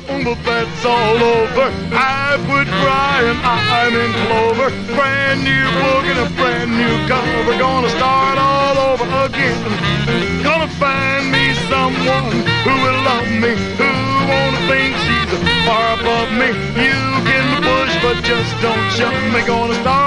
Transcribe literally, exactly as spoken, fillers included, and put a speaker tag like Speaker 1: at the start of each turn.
Speaker 1: but that's all over. I quit crying, I'm in clover. Brand new book and a brand new cover. Gonna start all over again. Gonna find me someone who will love me, who won't think she's far above me. You can push, but just don't shove me. Gonna start